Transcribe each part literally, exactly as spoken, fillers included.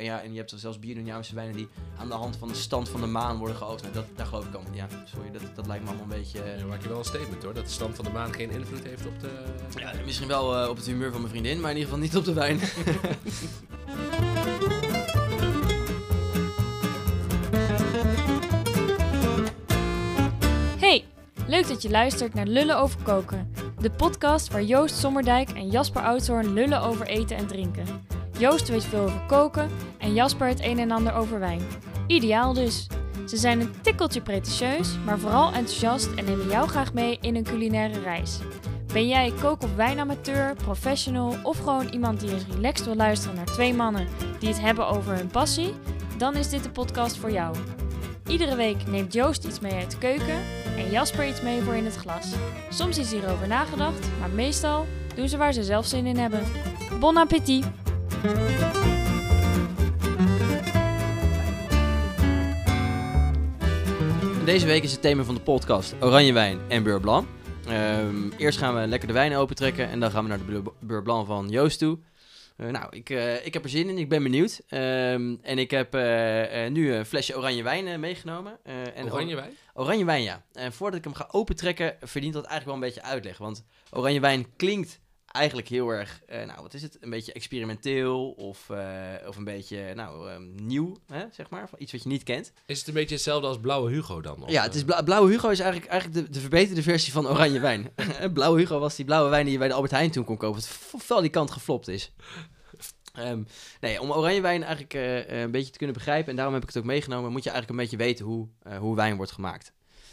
ja, en je hebt zelfs biodynamische wijnen die aan de hand van de stand van de maan worden geoogst. Nou, dat, daar geloof ik allemaal. Ja, sorry, dat, dat lijkt me allemaal een beetje... Uh... Ja, maak je wel een statement hoor, dat de stand van de maan geen invloed heeft op de... Ja, misschien wel uh, op het humeur van mijn vriendin, maar in ieder geval niet op de wijn. Hey, leuk dat je luistert naar Lullen over Koken. De podcast waar Joost Sommerdijk en Jasper Oudshoorn lullen over eten en drinken. Joost weet veel over koken en Jasper het een en ander over wijn. Ideaal dus. Ze zijn een tikkeltje pretentieus, maar vooral enthousiast en nemen jou graag mee in een culinaire reis. Ben jij kook- of wijnamateur, professional of gewoon iemand die eens relaxed wil luisteren naar twee mannen die het hebben over hun passie? Dan is dit de podcast voor jou. Iedere week neemt Joost iets mee uit de keuken en Jasper iets mee voor in het glas. Soms is hierover nagedacht, maar meestal doen ze waar ze zelf zin in hebben. Bon appétit! Deze week is het thema van de podcast oranje wijn en beurre blanc. Um, eerst gaan we lekker de wijn opentrekken en dan gaan we naar de beurre blanc van Joost toe. Uh, nou, ik, uh, ik heb er zin in, ik ben benieuwd. Um, en ik heb uh, uh, nu een flesje oranje wijn uh, meegenomen. Uh, en oranje wijn? Oranje wijn, ja. En voordat ik hem ga opentrekken, verdient dat eigenlijk wel een beetje uitleg. Want oranje wijn klinkt eigenlijk heel erg, uh, nou wat is het, een beetje experimenteel of, uh, of een beetje, nou, um, nieuw, hè, zeg maar. Iets wat je niet kent. Is het een beetje hetzelfde als Blauwe Hugo dan? Of, ja, het is bla- Blauwe Hugo is eigenlijk, eigenlijk de, de verbeterde versie van oranje wijn. Blauwe Hugo was die blauwe wijn die je bij de Albert Heijn toen kon kopen, wat fel die kant geflopt is. Um, nee, om oranje wijn eigenlijk uh, een beetje te kunnen begrijpen, en daarom heb ik het ook meegenomen, moet je eigenlijk een beetje weten hoe, uh, hoe wijn wordt gemaakt.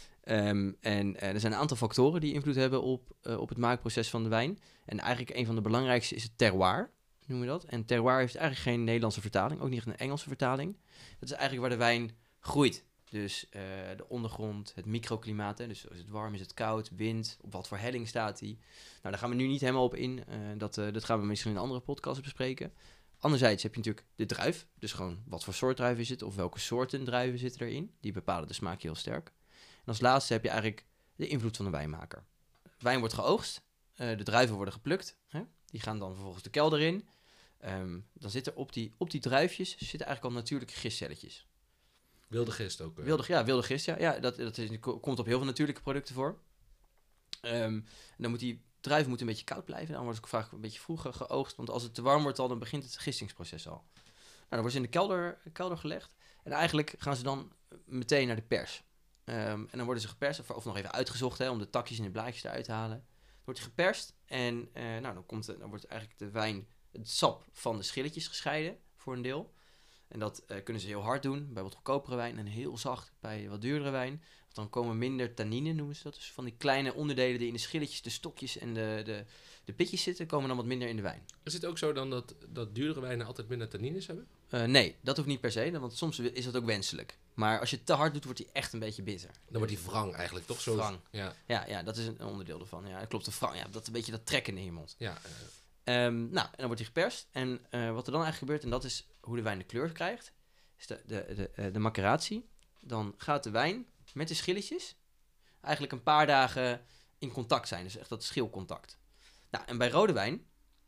Um, en uh, er zijn een aantal factoren die invloed hebben op, uh, op het maakproces van de wijn. En eigenlijk een van de belangrijkste is het terroir, noemen we dat. En terroir heeft eigenlijk geen Nederlandse vertaling, ook niet een Engelse vertaling. Dat is eigenlijk waar de wijn groeit. Dus uh, de ondergrond, het microklimaat, hè? Dus is het warm, is het koud, wind, op wat voor helling staat die. Nou, daar gaan we nu niet helemaal op in. Uh, dat, uh, dat gaan we misschien in een andere podcast bespreken. Anderzijds heb je natuurlijk de druif, dus gewoon wat voor soort druif is het, of welke soorten druiven zitten erin. Die bepalen de smaak heel sterk. En als laatste heb je eigenlijk de invloed van de wijnmaker. Wijn wordt geoogst, uh, de druiven worden geplukt, hè? Die gaan dan vervolgens de kelder in. Um, dan zitten op die, op die druifjes zitten eigenlijk al natuurlijke gistcelletjes. Wilde gist ook. Uh. Wilde, ja, wilde gist, ja. ja dat dat is, komt op heel veel natuurlijke producten voor. Um, en dan moet die druiven moeten een beetje koud blijven. Dan wordt het vaak een beetje vroeger geoogst. Want als het te warm wordt al, dan begint het gistingsproces al. Nou, dan wordt ze in de kelder, kelder gelegd. En eigenlijk gaan ze dan meteen naar de pers. Um, en dan worden ze geperst, of, of nog even uitgezocht, hè, om de takjes en de blaadjes eruit te halen. Dan wordt die geperst en uh, nou, dan, komt, dan wordt eigenlijk de wijn, het sap van de schilletjes gescheiden, voor een deel. En dat uh, kunnen ze heel hard doen, bij bijvoorbeeld goedkopere wijn, en heel zacht bij wat duurdere wijn. Want dan komen minder tannine, noemen ze dat. Dus van die kleine onderdelen die in de schilletjes, de stokjes en de, de, de pitjes zitten, komen dan wat minder in de wijn. Is het ook zo dan dat, dat duurdere wijnen altijd minder tannines hebben? Uh, nee, dat hoeft niet per se, want soms is dat ook wenselijk. Maar als je het te hard doet, wordt hij echt een beetje bitter. Dan wordt die wrang eigenlijk toch zo. Wrang. Ja. Ja, ja, dat is een onderdeel ervan. Ja, klopt, de wrang. Ja, dat een beetje dat trekken in je mond. Ja. Uh... Um, nou, en dan wordt hij geperst. En uh, wat er dan eigenlijk gebeurt, en dat is hoe de wijn de kleur krijgt, is de, de, de, de, de maceratie. Dan gaat de wijn met de schilletjes eigenlijk een paar dagen in contact zijn. Dus echt dat schilcontact. Nou, en bij rode wijn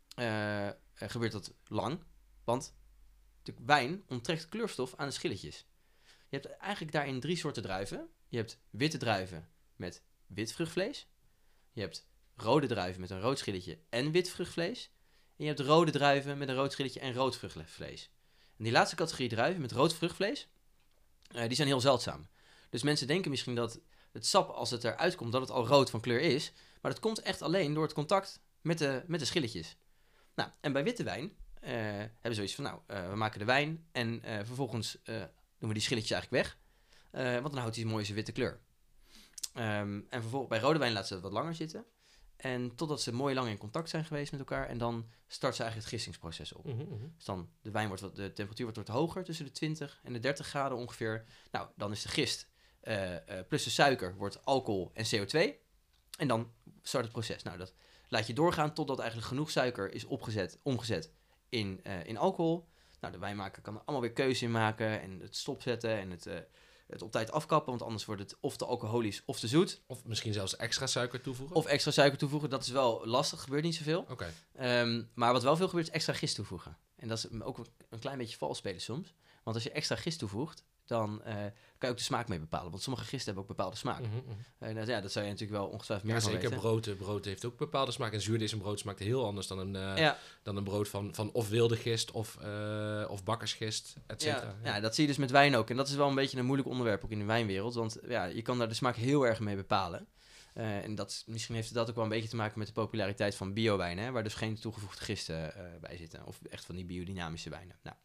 uh, gebeurt dat lang, want de wijn onttrekt kleurstof aan de schilletjes. Je hebt eigenlijk daarin drie soorten druiven. Je hebt witte druiven met wit vruchtvlees. Je hebt rode druiven met een rood schilletje en wit vruchtvlees. En je hebt rode druiven met een rood schilletje en rood vruchtvlees. En die laatste categorie druiven met rood vruchtvlees, uh, die zijn heel zeldzaam. Dus mensen denken misschien dat het sap, als het eruit komt, dat het al rood van kleur is. Maar dat komt echt alleen door het contact met de, met de schilletjes. Nou, en bij witte wijn uh, hebben ze zoiets van, nou, uh, we maken de wijn en uh, vervolgens uh, doen we die schilletjes eigenlijk weg. Uh, want dan houdt hij een mooie witte kleur. Um, en vervolgens bij rode wijn laten ze het wat langer zitten. En totdat ze mooi lang in contact zijn geweest met elkaar. En dan start ze eigenlijk het gistingsproces op. Mm-hmm, mm-hmm. Dus dan de wijn wordt wat, de temperatuur wordt wat hoger, tussen de twintig en de dertig graden ongeveer. Nou, dan is de gist uh, uh, plus de suiker wordt alcohol en C O twee. En dan start het proces. Nou, dat laat je doorgaan totdat eigenlijk genoeg suiker is opgezet, omgezet in, uh, in alcohol. Nou, de wijnmaker kan er allemaal weer keuze in maken en het stopzetten en het... Uh, het op tijd afkappen, want anders wordt het of te alcoholisch of te zoet. Of misschien zelfs extra suiker toevoegen? Of extra suiker toevoegen, dat is wel lastig, gebeurt niet zoveel. Oké. Okay. Um, maar wat wel veel gebeurt, is extra gist toevoegen. En en dat is ook een klein beetje vals spelen soms. Want als je extra gist toevoegt, dan uh, kan je ook de smaak mee bepalen. Want sommige gisten hebben ook bepaalde smaak. Mm-hmm, mm-hmm. Uh, nou, ja, dat zou je natuurlijk wel ongetwijfeld meer ja, van zeker. weten. Brood, brood heeft ook bepaalde smaak. En zuurdesembrood smaakt heel anders dan een, uh, ja. dan een brood van, van of wilde gist of, uh, of bakkersgist, et cetera. Ja, ja. ja, dat zie je dus met wijn ook. En dat is wel een beetje een moeilijk onderwerp ook in de wijnwereld. Want ja, je kan daar de smaak heel erg mee bepalen. Uh, en dat, misschien heeft dat ook wel een beetje te maken met de populariteit van biowijnen. Hè, waar dus geen toegevoegde gisten uh, bij zitten. Of echt van die biodynamische wijnen. Nou,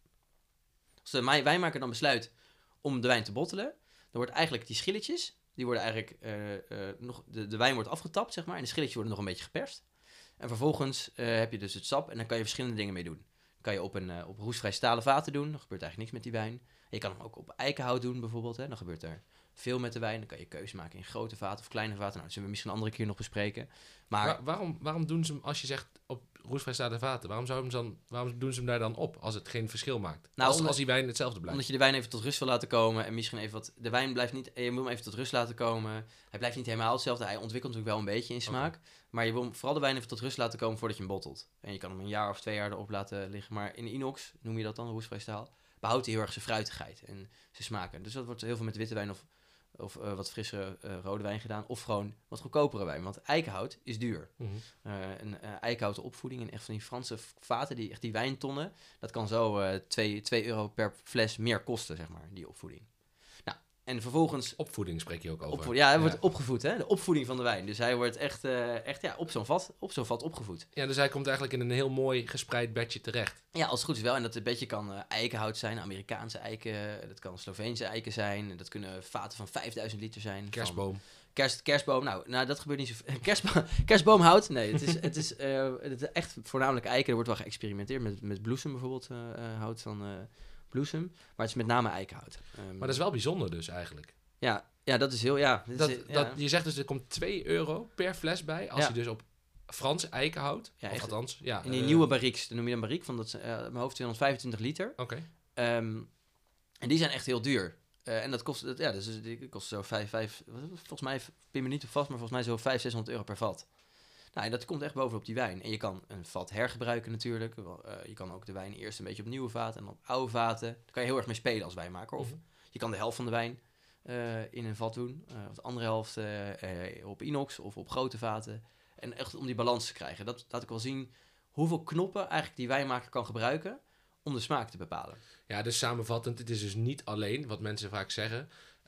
als de wijnmaker dan besluit om de wijn te bottelen, dan wordt eigenlijk die schilletjes, die worden eigenlijk, uh, uh, nog, de, de wijn wordt afgetapt, zeg maar, en de schilletjes worden nog een beetje geperst. En vervolgens uh, heb je dus het sap en dan kan je verschillende dingen mee doen. Dan kan je op, een, uh, op roestvrij stalen vaten doen, dan gebeurt eigenlijk niks met die wijn. En je kan hem ook op eikenhout doen bijvoorbeeld, hè. Dan gebeurt er veel met de wijn. Dan kan je keuze maken in grote vaten of kleine vaten. Nou, dat zullen we misschien een andere keer nog bespreken. Maar Waar, waarom, waarom doen ze hem, als je zegt op roestvrij staande vaten, waarom, zou hem dan, waarom doen ze hem daar dan op als het geen verschil maakt? Nou, als, omdat, als die wijn hetzelfde blijft. Omdat je de wijn even tot rust wil laten komen en misschien even wat... De wijn blijft niet... Je moet hem even tot rust laten komen. Hij blijft niet helemaal hetzelfde. Hij ontwikkelt natuurlijk wel een beetje in smaak. Okay. Maar je wil hem vooral de wijn even tot rust laten komen voordat je hem bottelt. En je kan hem een jaar of twee jaar erop laten liggen. Maar in inox, noem je dat dan, roestvrij staal, behoudt hij heel erg zijn fruitigheid en zijn smaken. Dus dat wordt heel veel met witte wijn of... Of uh, wat frissere uh, rode wijn gedaan. Of gewoon wat goedkopere wijn. Want eikenhout is duur. Mm-hmm. Uh, een uh, eikenhouten opvoeding in echt van die Franse vaten. Die, echt die wijntonnen. Dat kan zo uh, twee euro per fles meer kosten, zeg maar. Die opvoeding. Nou, en vervolgens... Opvoeding spreek je ook over. Opvoeding, ja, hij ja. wordt opgevoed, hè. De opvoeding van de wijn. Dus hij wordt echt, uh, echt ja, op zo'n vat, op zo'n vat opgevoed. Ja, dus hij komt eigenlijk in een heel mooi gespreid bedje terecht. Ja, als het goed is wel. En dat bedje kan uh, eikenhout zijn, Amerikaanse eiken. Dat kan Sloveense eiken zijn. Dat kunnen vaten van vijfduizend liter zijn. Kerstboom. Kerst, kerstboom, nou, nou, dat gebeurt niet zo... Kerstboom, kerstboomhout, nee, het is, het, is, uh, het is echt voornamelijk eiken. Er wordt wel geëxperimenteerd met, met bloesem bijvoorbeeld, uh, uh, hout van uh, bloesem. Maar het is met name eikenhout. Um, maar dat is wel bijzonder dus eigenlijk. Ja, ja dat is heel, ja. Dat, is, dat, ja. Je zegt dus, er komt twee euro per fles bij, als ja. je dus op Frans eikenhout, ja, of althans... Ja, in die uh, nieuwe barriques, dan noem je dan barrique, van dat, uh, mijn hoofd tweehonderdvijfentwintig liter. Oké. Okay. Um, en die zijn echt heel duur. Uh, en dat kost, dat, ja, dus die kost zo vijf, vijf, volgens mij, pin me niet op vast, maar volgens mij zo vijfhonderd, zeshonderd euro per vat. Nou, en dat komt echt bovenop die wijn. En je kan een vat hergebruiken natuurlijk. Uh, je kan ook de wijn eerst een beetje op nieuwe vaten en op oude vaten. Daar kan je heel erg mee spelen als wijnmaker. Of mm-hmm. je kan de helft van de wijn uh, in een vat doen. Uh, of de andere helft uh, uh, op inox of op grote vaten. En echt om die balans te krijgen. Dat laat ik wel zien hoeveel knoppen eigenlijk die wijnmaker kan gebruiken om de smaak te bepalen. Ja, dus samenvattend, het is dus niet alleen, wat mensen vaak zeggen,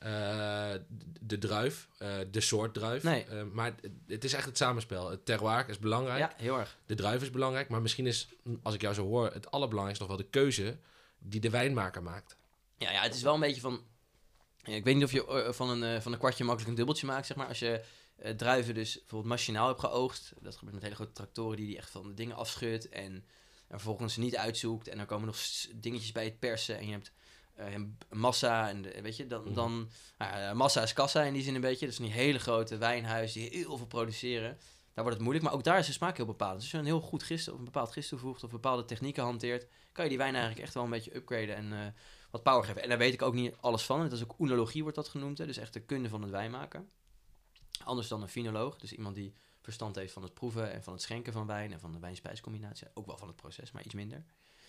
uh, de druif, uh, de soort druif. Nee. Uh, maar het is echt het samenspel. Het terroir is belangrijk. Ja, heel erg. De druif is belangrijk, maar misschien is, als ik jou zo hoor, het allerbelangrijkste nog wel de keuze die de wijnmaker maakt. Ja, ja, het is wel een beetje van... Ik weet niet of je uh, van, een, uh, van een kwartje makkelijk een dubbeltje maakt, zeg maar. Als je uh, druiven dus bijvoorbeeld machinaal hebt geoogst. Dat gebeurt met hele grote tractoren die die echt van de dingen afschudt en... En vervolgens niet uitzoekt. En dan komen nog dingetjes bij het persen. En je hebt uh, massa. En de, weet je, dan... Mm. dan uh, massa is kassa in die zin een beetje. Dus die hele grote wijnhuizen die heel veel produceren. Daar wordt het moeilijk. Maar ook daar is de smaak heel bepalend. Dus als je een heel goed gist of een bepaald gist toevoegt. Of bepaalde technieken hanteert. Kan je die wijn eigenlijk echt wel een beetje upgraden. En uh, wat power geven. En daar weet ik ook niet alles van. Dat is ook oenologie wordt dat genoemd. Hè? Dus echt de kunde van het wijnmaken. Anders dan een finoloog. Dus iemand die... verstand heeft van het proeven en van het schenken van wijn en van de wijn-spijscombinatie. Ook wel van het proces, maar iets minder.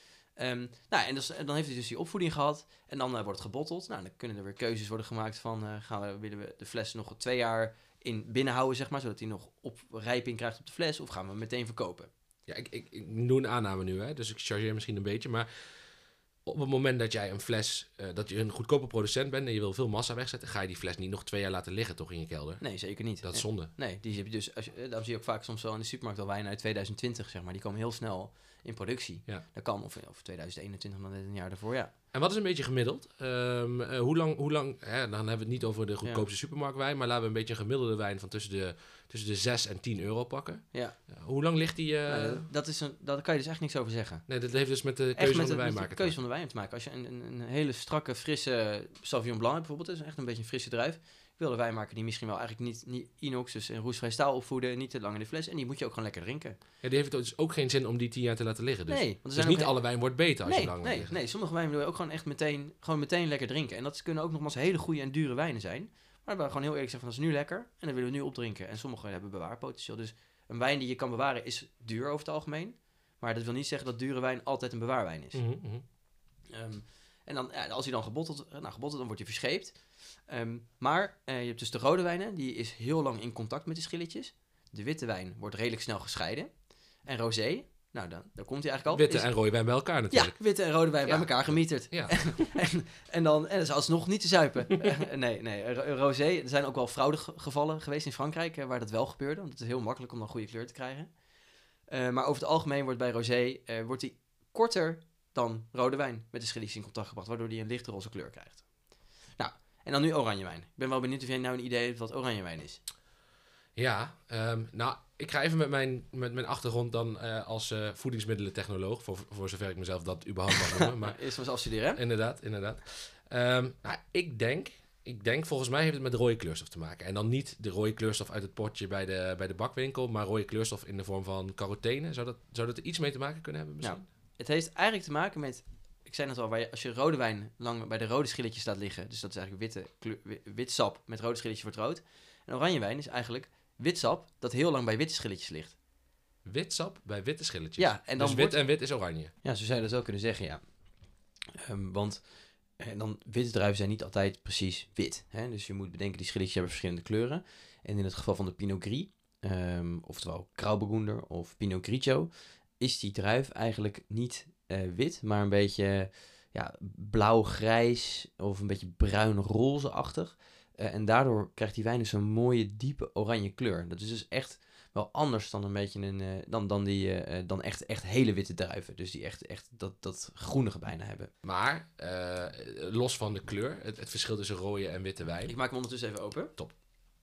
Um, nou, en, dus, en dan heeft hij dus die opvoeding gehad en dan uh, wordt het gebotteld. Nou, dan kunnen er weer keuzes worden gemaakt van, uh, gaan we, willen we de fles nog twee jaar in binnenhouden, zeg maar, zodat hij nog op rijping krijgt op de fles, of gaan we hem meteen verkopen? Ja, ik, ik, ik doe een aanname nu, hè, dus ik chargeer misschien een beetje, maar op het moment dat jij een fles, uh, dat je een goedkope producent bent en je wil veel massa wegzetten, ga je die fles niet nog twee jaar laten liggen toch in je kelder? Nee, zeker niet. Dat is zonde. Nee, die heb je dus, als je, dan zie je ook vaak soms wel in de supermarkt al wijn uit tweeduizend twintig, zeg maar. Die komen heel snel in productie. Ja. Dat kan, of, of tweeduizend eenentwintig, dan net een jaar daarvoor, ja. En wat is een beetje gemiddeld? Um, uh, hoe lang, hoe lang hè, dan hebben we het niet over de goedkoopste ja. supermarktwijn, maar laten we een beetje een gemiddelde wijn van tussen de, tussen de zes en tien euro pakken. Ja. Uh, hoe lang ligt die... Uh... Nou, dat is een, daar kan je dus echt niks over zeggen. Nee, dat heeft dus met de keuze van de wijnmaker. De keuze van de wijn te maken. Als je een, een, een hele strakke, frisse Sauvignon Blanc hebt bijvoorbeeld, dat is echt een beetje een frisse druif. Ik wil de wijnmaker die misschien wel eigenlijk niet, niet inox, dus in roestvrij staal opvoeden, niet te lang in de fles. En die moet je ook gewoon lekker drinken. Ja, die heeft dus ook geen zin om die tien jaar te laten liggen. Dus, nee, want dus niet he- alle wijn wordt beter als nee, je lang nee, nee, sommige wijnen wil je ook gewoon echt meteen, gewoon meteen lekker drinken. En dat kunnen ook nogmaals hele goede en dure wijnen zijn. Maar we gewoon heel eerlijk zeggen van, dat is nu lekker en dan willen we nu opdrinken. En sommige hebben bewaarpotentieel. Dus een wijn die je kan bewaren is duur over het algemeen. Maar dat wil niet zeggen dat dure wijn altijd een bewaarwijn is. Mm-hmm, mm-hmm. Um, en dan, ja, als hij dan gebotteld, nou, gebotteld dan wordt hij verscheept. Um, maar uh, je hebt dus de rode wijnen, die is heel lang in contact met de schilletjes. De witte wijn wordt redelijk snel gescheiden. En rosé, nou dan, daar komt hij eigenlijk al. Witte is, en rode wijn bij elkaar natuurlijk. Ja, witte en rode wijn Ja. bij elkaar gemieterd. Ja. en, en dan, en dat is alsnog niet te zuipen. nee, nee, ro- rosé, er zijn ook wel fraudegevallen geweest in Frankrijk, uh, waar dat wel gebeurde. Want het is heel makkelijk om dan goede kleur te krijgen. Uh, maar over het algemeen wordt bij rosé, uh, wordt die korter dan rode wijn met de schilletjes in contact gebracht, waardoor die een lichte roze kleur krijgt. Nou, en dan nu oranjewijn. Ik ben wel benieuwd of jij nou een idee hebt wat oranjewijn is. Ja, um, nou, ik ga even met mijn, met mijn achtergrond dan uh, als uh, voedingsmiddelentechnoloog, voor, voor zover ik mezelf dat überhaupt mag noemen. Maar Eerst was afstuderen, hè? Inderdaad, inderdaad. Um, nou, ik denk, ik denk, volgens mij heeft het met rode kleurstof te maken. En dan niet de rode kleurstof uit het potje bij de, bij de bakwinkel, maar rode kleurstof in de vorm van carotene. Zou dat, zou dat er iets mee te maken kunnen hebben misschien? Nou, het heeft eigenlijk te maken met, ik zei net al, waar je, als je rode wijn lang bij de rode schilletjes laat liggen, dus dat is eigenlijk witte kleur, wit sap met rode schilletjes wordt rood. En oranje is eigenlijk wit sap dat heel lang bij witte schilletjes ligt. Wit sap bij witte schilletjes? Ja, en dan dus wordt... wit en wit is oranje? Ja, zo zou je dat wel kunnen zeggen, ja. Um, want en dan, witte druiven zijn niet altijd precies wit. Hè? Dus je moet bedenken, die schilletjes hebben verschillende kleuren. En in het geval van de Pinot Gris, um, oftewel Grauburgunder of Pinot Grigio, is die druif eigenlijk niet uh, wit, maar een beetje ja, blauw-grijs of een beetje bruin-roze-achtig. Uh, en daardoor krijgt die wijn dus een mooie, diepe oranje kleur. Dat is dus echt wel anders dan een beetje een, uh, dan, dan, die, uh, dan echt, echt hele witte druiven. Dus die echt, echt dat, dat groenige bijna hebben. Maar, uh, los van de kleur, het, het verschil tussen rode en witte wijn. Ik maak hem ondertussen even open. Top.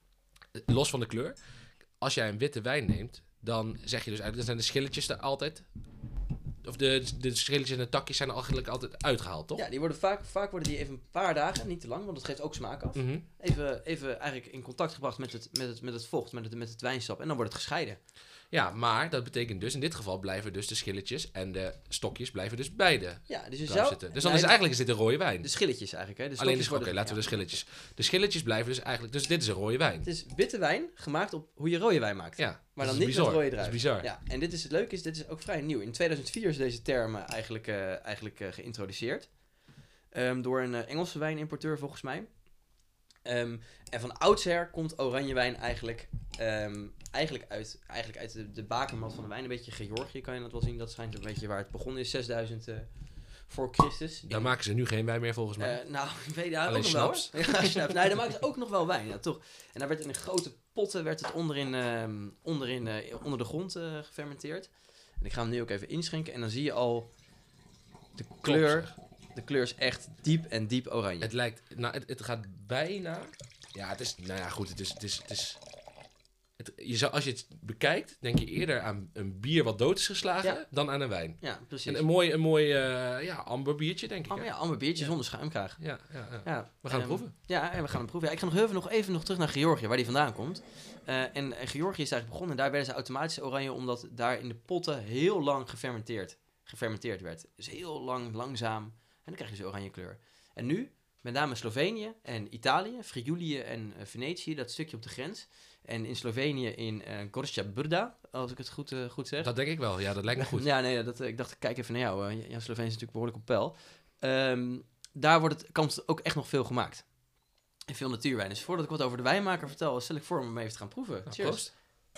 Los van de kleur, als jij een witte wijn neemt, dan zeg je dus eigenlijk, dan zijn de schilletjes er altijd, of de, de schilletjes en de takjes zijn er eigenlijk altijd uitgehaald, toch? Ja, die worden vaak, vaak worden die even een paar dagen, niet te lang, want dat geeft ook smaak af. Mm-hmm. Even, even eigenlijk in contact gebracht met het, met het, met het vocht, met het, met het wijnsap. En dan wordt het gescheiden. Ja, maar dat betekent dus, in dit geval blijven dus de schilletjes en de stokjes blijven dus beide ja, dus je zou zou, zitten. Dus dan nee, is eigenlijk is dit een rode wijn. de schilletjes eigenlijk, hè? De Alleen de stokjes Oké, worden- laten we ja. de schilletjes. De schilletjes blijven dus eigenlijk, dus dit is een rode wijn. Het is witte wijn gemaakt op hoe je rode wijn maakt. Ja, Maar dat dan is niet bizar. met rode Dat is druiven. bizar. Ja, en dit is het leuke, is dit is ook vrij nieuw. In tweeduizend vier is deze term uh, eigenlijk, uh, eigenlijk uh, geïntroduceerd. Um, door een uh, Engelse wijnimporteur volgens mij. Um, en van oudsher komt oranjewijn eigenlijk, um, eigenlijk uit, eigenlijk uit de, de bakermat van de wijn. Een beetje Georgië kan je dat wel zien. Dat schijnt een beetje waar het begonnen is, zesduizend uh, voor Christus. Daar In- maken ze nu geen wijn meer volgens mij. Uh, nou, ik weet ja, Alleen ook nog wel. snaps. hoor. Ja, snaps. Nee, daar maken ze ook nog wel wijn, ja, toch. En daar werd in grote potten werd het onderin, um, onderin uh, onder de grond uh, gefermenteerd. En ik ga hem nu ook even inschenken. En dan zie je al de kleur. zeg. De kleur is echt diep en diep oranje. Het lijkt, nou, het, het gaat bijna. Ja, het is, nou ja, goed, het is, het is, het is. Het, je zou, als je het bekijkt, denk je eerder aan een bier wat dood is geslagen Ja. dan aan een wijn. Ja, precies. En een mooi, een mooi, uh, ja, amber biertje, denk ik. Oh, hè? ja, amber biertje Ja. zonder schuimkraag. Ja, ja, ja. Ja, We gaan ehm, het proeven. Ja, en we gaan hem proeven. Ja, ik ga nog even, nog even nog terug naar Georgië, waar die vandaan komt. Uh, en uh, Georgië is eigenlijk begonnen. En daar werden ze automatisch oranje, omdat daar in de potten heel lang gefermenteerd, gefermenteerd werd. Dus heel lang, langzaam. En dan krijg je dus oranje kleur. En nu, met name Slovenië en Italië, Friuli en uh, Venetië, dat stukje op de grens. En in Slovenië in uh, Gorja Brda, als ik het goed, uh, goed zeg. Dat denk ik wel, ja, dat lijkt me goed. Ja, nee, dat, ik dacht, kijk even naar jou. Uh, ja, Slovenië is natuurlijk behoorlijk op peil. Um, daar wordt het, kan het ook echt nog veel gemaakt. En veel natuurwijn. Dus voordat ik wat over de wijnmaker vertel, stel ik voor om hem even te gaan proeven. Nou, Cheers. proost.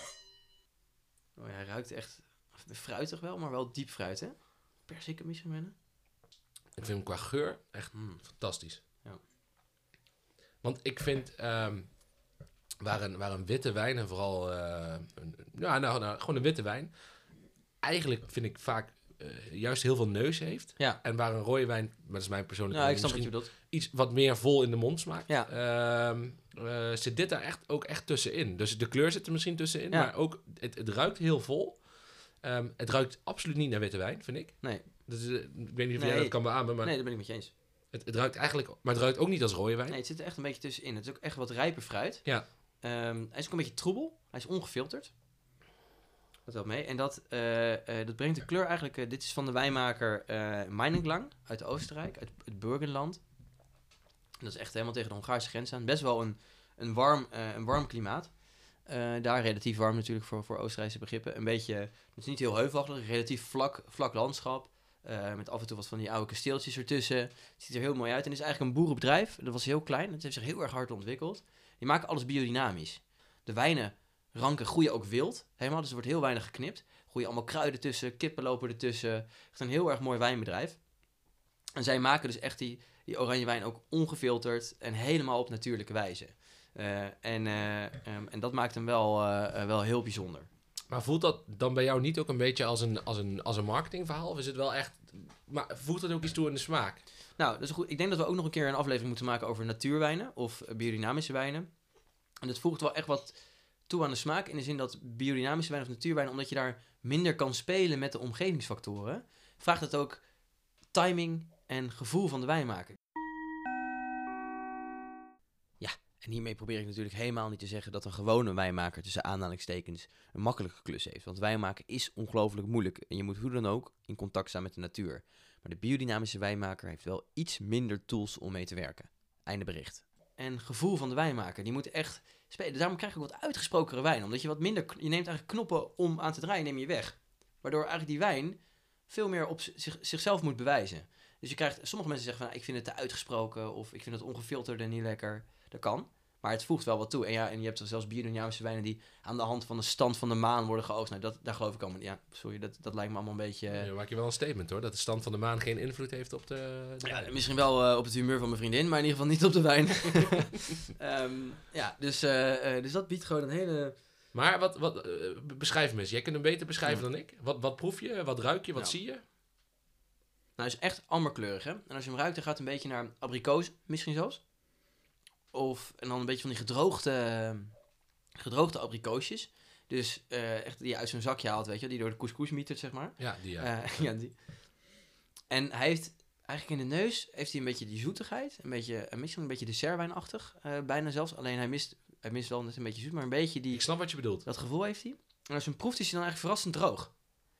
Oh, ja, hij ruikt echt fruitig wel, maar wel diep fruit, hè? Perziken misschien bijna. Ik vind hem qua geur echt Mm. fantastisch. Ja. Want ik vind, um, waar, een, waar een witte wijn, en vooral, uh, een, ja, nou, nou, gewoon een witte wijn, eigenlijk vind ik vaak uh, juist heel veel neus heeft. Ja. En waar een rode wijn, maar dat is mijn persoonlijke Nou, ik mening, snap wat je misschien bedoelt. iets wat meer vol in de mond smaakt. Ja. Um, uh, zit dit daar echt, ook echt tussenin. Dus de kleur zit er misschien tussenin, Ja. maar ook, het, het ruikt heel vol. Um, het ruikt absoluut niet naar witte wijn, vind ik. Nee. Dus, uh, ik weet niet of Nee. jij dat kan beamen, maar nee, dat ben ik met je eens. het, het ruikt eigenlijk, maar het ruikt ook niet als rode wijn. Nee, het zit er echt een beetje tussenin. Het is ook echt wat rijper fruit. Ja. Um, hij is ook een beetje troebel. Hij is ongefilterd. Dat helpt mee. En dat, uh, uh, dat brengt de kleur eigenlijk... Uh, dit is van de wijnmaker uh, Meininglang uit Oostenrijk, uit het Burgenland. En dat is echt helemaal tegen de Hongaarse grens aan. Best wel een, een, warm, uh, een warm klimaat. Uh, daar relatief warm natuurlijk voor, voor Oostenrijkse begrippen. Een beetje, het is niet heel heuvelachtig, relatief vlak, vlak landschap. Uh, met af en toe wat van die oude kasteeltjes ertussen. Het ziet er heel mooi uit. En het is eigenlijk een boerenbedrijf. Dat was heel klein. Het heeft zich heel erg hard ontwikkeld. Die maken alles biodynamisch. De wijnen ranken groeien ook wild. Helemaal, dus er wordt heel weinig geknipt. Groeien allemaal kruiden tussen, kippen lopen ertussen. Echt een heel erg mooi wijnbedrijf. En zij maken dus echt die, die oranje wijn ook ongefilterd en helemaal op natuurlijke wijze. Uh, en, uh, um, en dat maakt hem wel, uh, uh, wel heel bijzonder. Maar voelt dat dan bij jou niet ook een beetje als een, als een, als een marketingverhaal? Of is het wel echt... Maar voegt dat ook iets toe in de smaak? Nou, dat is goed. Ik denk dat we ook nog een keer een aflevering moeten maken over natuurwijnen of biodynamische wijnen. En dat voegt wel echt wat toe aan de smaak. In de zin dat biodynamische wijn of natuurwijn, omdat je daar minder kan spelen met de omgevingsfactoren, vraagt het ook timing en gevoel van de wijnmaker. Ja, en hiermee probeer ik natuurlijk helemaal niet te zeggen dat een gewone wijnmaker tussen aanhalingstekens een makkelijke klus heeft. Want wijnmaken is ongelooflijk moeilijk en je moet hoe dan ook in contact staan met de natuur. Maar de biodynamische wijnmaker heeft wel iets minder tools om mee te werken. Einde bericht. En gevoel van de wijnmaker, die moet echt spelen. Daarom krijg je ook wat uitgesprokere wijn. Omdat je wat minder, je neemt eigenlijk knoppen om aan te draaien, neem je weg. Waardoor eigenlijk die wijn veel meer op zich, zichzelf moet bewijzen. Dus je krijgt, sommige mensen zeggen van, nou, ik vind het te uitgesproken of ik vind het ongefilterd en niet lekker. Dat kan. Maar het voegt wel wat toe. En ja, en je hebt er zelfs biodynamische wijnen die aan de hand van de stand van de maan worden geoogst. Nou, dat, daar geloof ik allemaal. Ja, sorry, dat, dat lijkt me allemaal een beetje... Ja, maak je wel een statement hoor, dat de stand van de maan geen invloed heeft op de... de ja, misschien wel uh, op het humeur van mijn vriendin, maar in ieder geval niet op de wijn. um, ja, dus, uh, uh, dus dat biedt gewoon een hele... Maar wat, wat uh, beschrijf me eens. Jij kunt hem beter beschrijven ja. dan ik. Wat, wat proef je? Wat ruik je? Wat ja. zie je? Nou, hij is echt amberkleurig, hè. En als je hem ruikt, dan gaat het een beetje naar abrikoos, misschien zelfs. Of, en dan een beetje van die gedroogde, gedroogde abrikoosjes. Dus uh, echt die je uit zo'n zakje haalt, weet je, die door de couscous mietert, zeg maar. Ja, die ja. Uh, ja die. En hij heeft eigenlijk in de neus heeft hij een beetje die zoetigheid, een beetje, een misschien een beetje dessertwijnachtig, uh, bijna zelfs. Alleen hij mist, hij mist wel net een beetje zoet, maar een beetje die... Ik snap wat je bedoelt. Dat gevoel heeft hij. En als je hem proeft, is hij dan eigenlijk verrassend droog.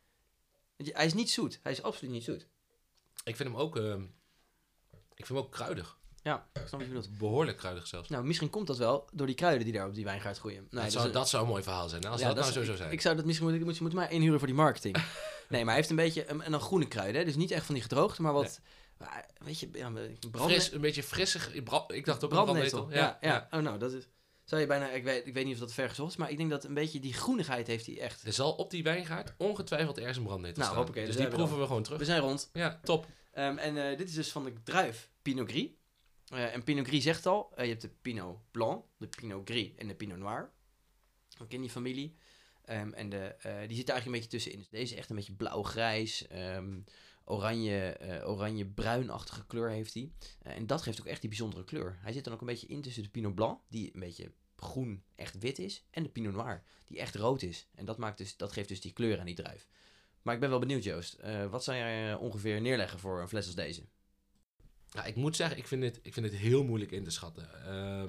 Je, hij is niet zoet. Hij is absoluut niet zoet. Ik vind hem ook, uh, ik vind hem ook kruidig. Ja, ik snap wat je bedoelt. Behoorlijk kruidig zelfs. Nou, misschien komt dat wel door die kruiden die daar op die wijngaard groeien. Nee, dat, zou, dat zou een mooi verhaal zijn, als ja, dat, dat nou zo zou zijn. Ik, ik zou dat misschien moeten, moet je moet maar inhuren voor die marketing. Nee, maar hij heeft een beetje een, een groene kruiden, hè? Dus niet echt van die gedroogde, maar wat, nee. maar, weet je, ja, Fris, een beetje frissig. Ik dacht ook brandnetel. brandnetel. Ja, ja, ja. Oh, nou, dat is. Zou je bijna, ik weet, ik weet niet of dat ver gezocht is, maar ik denk dat een beetje die groenigheid heeft hij echt. Er zal op die wijngaard ongetwijfeld ergens een brandnetel nou, staan. Hoppakee, dus die proeven we gewoon terug. We zijn rond. Ja, top. Um, en uh, dit is dus van de druif Pinot Gris. Uh, en Pinot Gris zegt al, uh, je hebt de Pinot Blanc, de Pinot Gris en de Pinot Noir. Ook in die familie. Um, en de, uh, die zit eigenlijk een beetje tussenin. Dus deze is echt een beetje blauw-grijs, um, oranje, uh, oranje-bruinachtige kleur heeft hij. Uh, en dat geeft ook echt die bijzondere kleur. Hij zit dan ook een beetje in tussen de Pinot Blanc, die een beetje groen, echt wit is, en de Pinot Noir, die echt rood is. En dat, maakt dus, dat geeft dus die kleur aan die druif. Maar ik ben wel benieuwd, Joost. Uh, wat zou jij uh, ongeveer neerleggen voor een fles als deze? Nou, ik moet zeggen, ik vind het, ik vind het heel moeilijk in te schatten. Uh,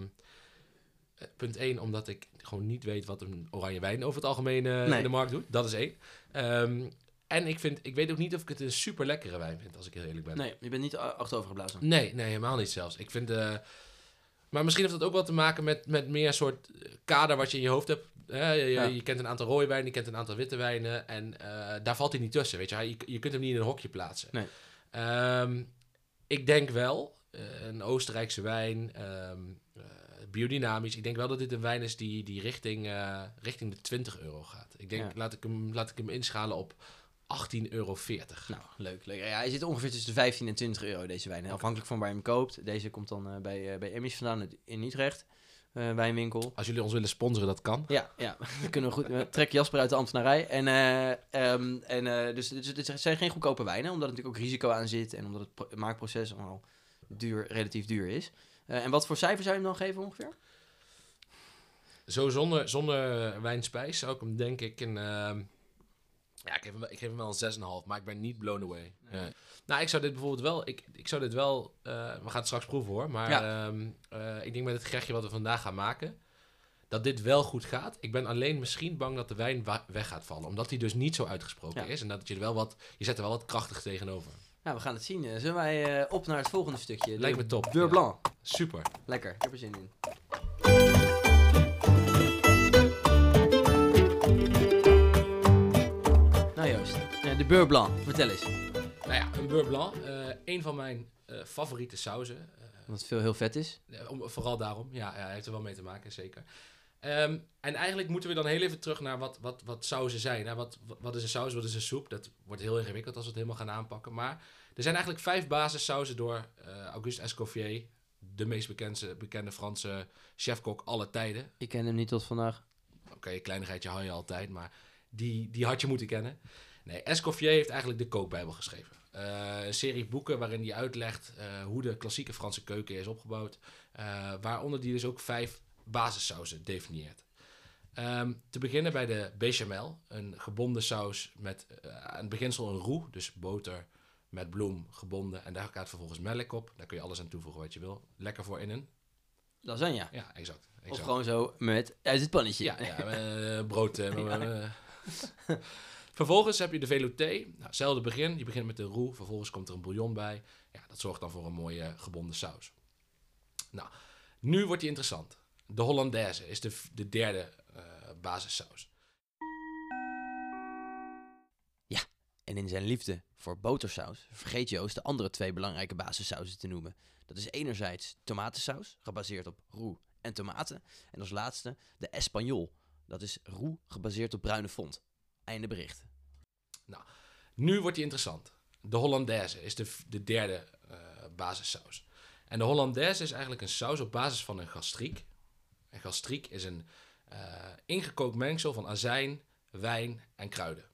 punt één, omdat ik gewoon niet weet wat een oranje wijn over het algemeen uh, nee. in de markt doet. Dat is één. Um, en ik, vind, ik weet ook niet of ik het een super lekkere wijn vind, als ik heel eerlijk ben. Nee, je bent niet achterover geblazen. Nee, nee, helemaal niet zelfs. Ik vind... Uh, maar misschien heeft dat ook wel te maken met, met meer een soort kader wat je in je hoofd hebt. Uh, je, ja. je kent een aantal rode wijnen, je kent een aantal witte wijnen. En uh, daar valt hij niet tussen, weet je. Je, je kunt hem niet in een hokje plaatsen. Nee. Um, ik denk wel, uh, een Oostenrijkse wijn, um, uh, biodynamisch. Ik denk wel dat dit een wijn is die, die richting, uh, richting de twintig euro gaat. Ik denk, ja. laat, ik hem, laat ik hem inschalen op achttien euro veertig. Nou, leuk. leuk. Ja, hij zit ongeveer tussen de vijftien en twintig euro, deze wijn. Okay. Afhankelijk van waar je hem koopt. Deze komt dan uh, bij, uh, bij Emmys vandaan in Utrecht. Uh, wijnwinkel. Als jullie ons willen sponsoren, dat kan. Ja, ja. We kunnen goed. We trekken Jasper uit de ambtenarij. En, uh, um, en uh, dus, dus het zijn geen goedkope wijnen, omdat er natuurlijk ook risico aan zit en omdat het pro- maakproces al duur, relatief duur is. Uh, en wat voor cijfer zou je hem dan geven ongeveer? Zo zonder, zonder wijnspijs zou ik hem denk ik een... Uh, ja, ik geef, hem, ik geef hem wel een zes komma vijf, maar ik ben niet blown away. Nee. Uh, nou, ik zou dit bijvoorbeeld wel... Ik, ik zou dit wel... Uh, we gaan het straks proeven hoor. Maar ja. um, uh, ik denk met het gerechtje wat we vandaag gaan maken... dat dit wel goed gaat. Ik ben alleen misschien bang dat de wijn wa- weg gaat vallen. Omdat hij dus niet zo uitgesproken ja. is. En dat je er wel wat... Je zet er wel wat krachtig tegenover. Nou, we gaan het zien. Zullen wij uh, op naar het volgende stukje? Lijkt me top. Beurre Blanc. Ja. Super. Lekker. Ik heb er zin in. Nou Joost, uh, de beurre blanc, vertel eens. Nou ja, een beurre blanc. Uh, een van mijn uh, favoriete sauzen. Uh, Omdat het veel heel vet is. Uh, om, vooral daarom. Ja, ja, heeft er wel mee te maken, zeker. Um, en eigenlijk moeten we dan heel even terug naar wat, wat, wat sauzen zijn. Hè? Wat, wat, wat is een saus, wat is een soep? Dat wordt heel ingewikkeld als we het helemaal gaan aanpakken. Maar er zijn eigenlijk vijf basissauzen door uh, Auguste Escoffier. De meest bekende, bekende Franse chefkok aller tijden. Ik ken hem niet tot vandaag. Oké, okay, kleinigheidje hou je altijd, maar die, die had je moeten kennen. Nee, Escoffier heeft eigenlijk de kookbijbel geschreven. Uh, een serie boeken waarin hij uitlegt uh, hoe de klassieke Franse keuken is opgebouwd. Uh, waaronder die dus ook vijf basissauzen definieert. Um, te beginnen bij de béchamel, een gebonden saus met uh, aan het beginsel een roux, dus boter met bloem gebonden. En daar gaat vervolgens melk op. Daar kun je alles aan toevoegen wat je wil. Lekker voor in een lasagne. Ja, exact. exact. Of gewoon zo met uit het pannetje. Ja, ja uh, brood. Uh, ja. uh. Vervolgens heb je de velouté. Nou, hetzelfde begin. Je begint met de roux. Vervolgens komt er een bouillon bij. Ja, dat zorgt dan voor een mooie gebonden saus. Nou, nu wordt die interessant. De Hollandaise is de, de derde uh, basissaus. Ja, en in zijn liefde voor botersaus vergeet Joost de andere twee belangrijke basissauzen te noemen. Dat is enerzijds tomatensaus, gebaseerd op roux en tomaten. En als laatste de Espagnol. Dat is roux gebaseerd op bruine fond. Einde bericht. Nou, nu wordt die interessant. De Hollandaise is de, de derde uh, basissaus. En de Hollandaise is eigenlijk een saus op basis van een gastriek. En gastriek is een uh, ingekookt mengsel van azijn, wijn en kruiden.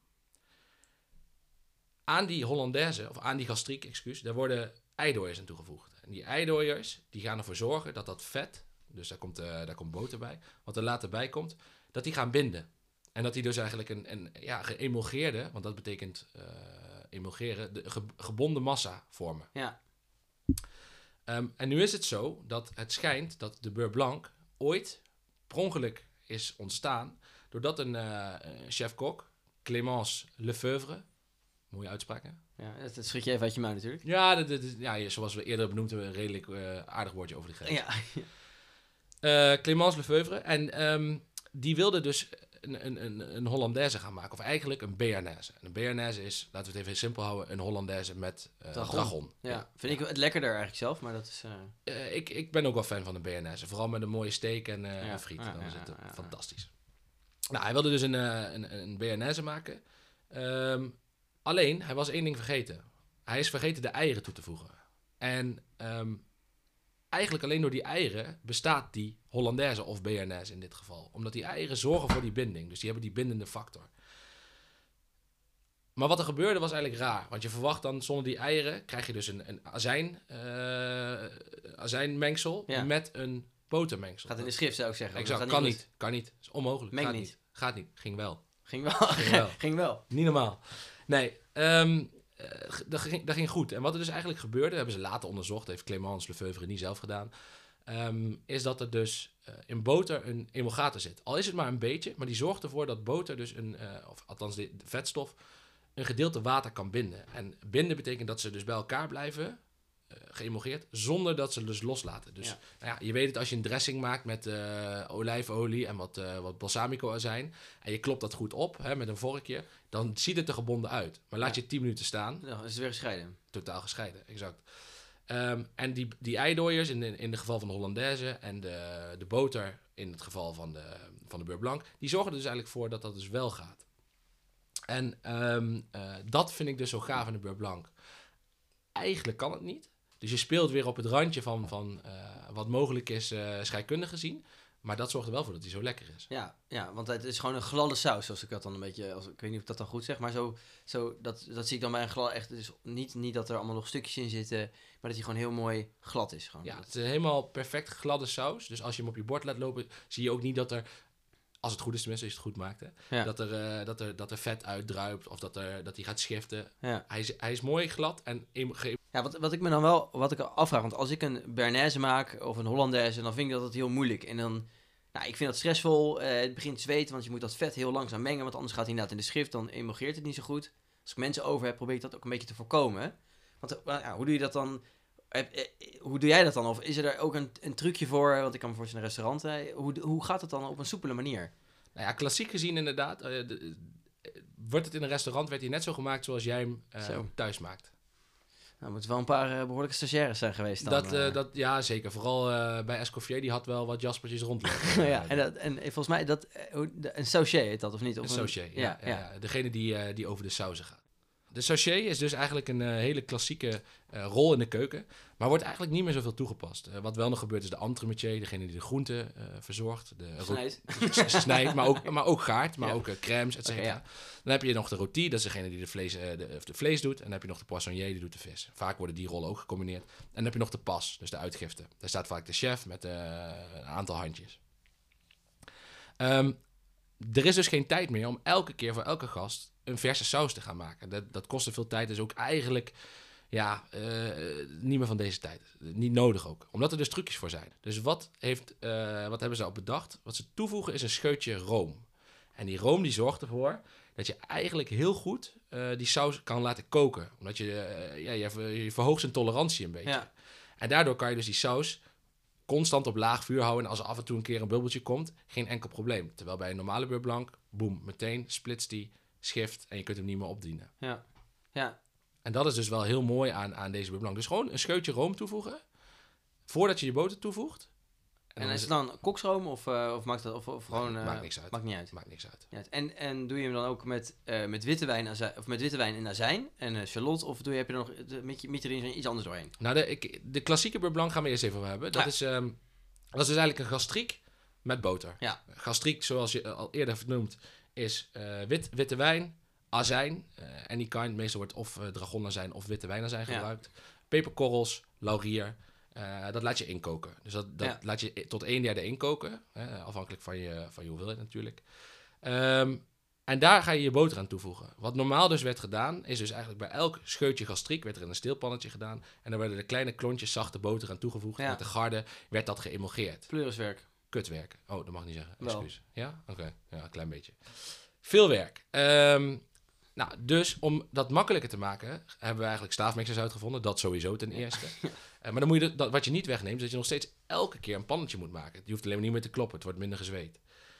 Aan die Hollandaise, of aan die gastriek, excuus, daar worden eidooiers aan toegevoegd. En die eidooiers, die gaan ervoor zorgen dat dat vet, dus daar komt, uh, daar komt boter bij, wat er later bij komt, dat die gaan binden. En dat die dus eigenlijk een, een ja, geëmulgeerde, want dat betekent uh, emulgeren, de ge, gebonden massa vormen. Ja. Um, en nu is het zo dat het schijnt dat de beurre blanc ooit per ongeluk is ontstaan doordat een uh, chef-kok, Clémence Lefebvre, mooie uitspraak hè? Ja, dat schrik je even uit je mouw natuurlijk. Ja, dat, dat, ja, zoals we eerder benoemd hebben, een redelijk uh, aardig woordje over de grens. Ja. uh, Clémence Lefebvre. En um, die wilde dus een, een, een, een Hollandaise gaan maken. Of eigenlijk een Béarnaise. En een Béarnaise is, laten we het even simpel houden, een Hollandaise met uh, dragon. dragon. Ja, ja, vind ja. ik het lekkerder eigenlijk zelf, maar dat is... Uh... Uh, ik, ik ben ook wel fan van de Béarnaise. Vooral met een mooie steak en uh, ja. friet. Ja, Dan ja, is het ja, ja, fantastisch. Ja. Nou, hij wilde dus een, uh, een, een Béarnaise maken. Um, alleen, hij was één ding vergeten. Hij is vergeten de eieren toe te voegen. En um, eigenlijk alleen door die eieren bestaat die Hollandaise of Béarnaise in dit geval. Omdat die eieren zorgen voor die binding. Dus die hebben die bindende factor. Maar wat er gebeurde was eigenlijk raar. Want je verwacht dan zonder die eieren krijg je dus een, een azijn, uh, azijnmengsel ja. met een botermengsel. Gaat in de schrift zou ik zeggen. Exact, kan niet. Kan niet. Is onmogelijk. Meng Gaat niet. niet. Gaat niet. Ging wel. Ging wel. Ging wel. Ging wel. Niet normaal. Nee, um, uh, dat, ging, dat ging goed. En wat er dus eigenlijk gebeurde, hebben ze later onderzocht, heeft Clémence Lefebvre niet zelf gedaan, um, is dat er dus uh, in boter een emulgator zit. Al is het maar een beetje, maar die zorgt ervoor dat boter dus een, uh, of althans de, de vetstof, een gedeelte water kan binden. En binden betekent dat ze dus bij elkaar blijven, uh, geëmulgeerd, zonder dat ze dus loslaten. Dus ja. Nou ja, je weet het, als je een dressing maakt met uh, olijfolie en wat, uh, wat balsamico-azijn, en je klopt dat goed op hè, met een vorkje, dan ziet het er gebonden uit. Maar laat ja. je tien minuten staan. Dan is het weer gescheiden. Totaal gescheiden, exact. Um, en die, die eidooiers in, in, in het geval van de Hollandaise en de, de boter in het geval van de, van de beurre blanc, die zorgen er dus eigenlijk voor dat dat dus wel gaat. En um, uh, dat vind ik dus zo gaaf in de beurre blanc. Eigenlijk kan het niet. Dus je speelt weer op het randje van, van uh, wat mogelijk is uh, scheikundig gezien. Maar dat zorgt er wel voor dat hij zo lekker is. Ja, ja, want het is gewoon een gladde saus, zoals ik dat dan een beetje... Als, ik weet niet of ik dat dan goed zeg, maar zo, zo dat, dat zie ik dan bij een glad... Echt, dus niet, niet dat er allemaal nog stukjes in zitten, maar dat hij gewoon heel mooi glad is. Gewoon. Ja, het is een helemaal perfect gladde saus. Dus als je hem op je bord laat lopen, zie je ook niet dat er... Als het goed is tenminste, als je het goed maakt, hè, ja. dat, er, uh, dat, er, dat er vet uitdruipt of dat, er, dat hij gaat schiften. Ja. Hij, is, hij is mooi glad en... Ja, wat, wat ik me dan wel wat ik afvraag, want als ik een Béarnaise maak of een Hollandaise, dan vind ik dat het heel moeilijk. En dan... Nou, ik vind dat stressvol. Uh, het begint te zweten, want je moet dat vet heel langzaam mengen. Want anders gaat hij inderdaad in de schrift, dan emulgeert het niet zo goed. Als ik mensen over heb, probeer ik dat ook een beetje te voorkomen. Want uh, ja, hoe doe je dat dan? Uh, uh, hoe doe jij dat dan? Of is er daar ook een, een trucje voor? Want ik kan me voorstellen, een restaurant. Uh, hoe, hoe gaat het dan op een soepele manier? Nou ja, klassiek gezien inderdaad. Uh, de, wordt het in een restaurant, werd hij net zo gemaakt zoals jij hem uh, thuis maakt. Nou, moet wel een paar uh, behoorlijke stagiaires zijn geweest dan. Dat, uh, uh. dat, ja, zeker. Vooral uh, bij Escoffier, die had wel wat Jaspertjes rondlopen. ja, en, dat, en volgens mij, dat, uh, een saucier heet dat, of niet? Of een saucier, ja, ja, ja, ja. ja. Degene die, uh, die over de sauzen gaat. De saucier is dus eigenlijk een uh, hele klassieke uh, rol in de keuken, maar wordt eigenlijk niet meer zoveel toegepast. Uh, wat wel nog gebeurt is de entremetier, degene die de groenten uh, verzorgt. De snijdt. snijdt, maar ook, maar ook gaart, maar ja. ook uh, crèmes, et cetera. Okay, ja. Dan heb je nog de rôti, dat is degene die de vlees, uh, de, de vlees doet. En dan heb je nog de poissonnier, die doet de vis. Vaak worden die rollen ook gecombineerd. En dan heb je nog de pas, dus de uitgifte. Daar staat vaak de chef met uh, een aantal handjes. Um, er is dus geen tijd meer om elke keer voor elke gast een verse saus te gaan maken. Dat, dat kostte veel tijd, is ook eigenlijk ja, uh, niet meer van deze tijd. Niet nodig ook, omdat er dus trucjes voor zijn. Dus wat, heeft, uh, wat hebben ze al bedacht? Wat ze toevoegen is een scheutje room. En die room die zorgt ervoor dat je eigenlijk heel goed uh, die saus kan laten koken. Omdat je, uh, ja, je, je verhoogt zijn tolerantie een beetje. Ja. En daardoor kan je dus die saus constant op laag vuur houden. En als er af en toe een keer een bubbeltje komt, geen enkel probleem. Terwijl bij een normale beurre blanc, boem, meteen splitst die, schift en je kunt hem niet meer opdienen. Ja, ja. En dat is dus wel heel mooi aan, aan deze beurre blanc. Dus gewoon een scheutje room toevoegen, voordat je je boter toevoegt. En, en is het dan koksroom of, uh, of maakt dat of, of gewoon... Uh, maakt niks uit. Maakt niet uit. Maakt niks uit. Ja, en, en doe je hem dan ook met, uh, met witte wijn azijn, of met witte wijn en azijn en uh, shallot, of doe je, heb je er nog met je, met je erin iets anders doorheen? Nou, de, ik, de klassieke beurre blanc gaan we eerst even over hebben. Dat, ja. is, um, dat is dus eigenlijk een gastriek met boter. Ja. Gastriek, zoals je al eerder vernoemd, is uh, wit, witte wijn, azijn, uh, any kind. Meestal wordt of uh, dragonazijn of witte wijnazijn gebruikt. Ja. Peperkorrels, laurier. Uh, dat laat je inkoken. Dus dat, dat ja. laat je tot een derde inkoken. Uh, afhankelijk van je, van je hoeveelheid natuurlijk. Um, en daar ga je je boter aan toevoegen. Wat normaal dus werd gedaan, is dus eigenlijk bij elk scheutje gastriek werd er in een steelpannetje gedaan. En dan werden er kleine klontjes zachte boter aan toegevoegd. Ja. Met de garde werd dat geëmulgeerd. Pleuriswerk. Kutwerk. Oh, dat mag niet zeggen. Wel. Excuus. Ja? Oké. Okay. Ja, een klein beetje. Veel werk. Um, Nou, dus om dat makkelijker te maken, hebben we eigenlijk staafmixers uitgevonden. Dat sowieso ten eerste. uh, maar dan moet je dat, wat je niet wegneemt, is dat je nog steeds elke keer een pannetje moet maken. Je hoeft alleen maar niet meer te kloppen, het wordt minder gezweet.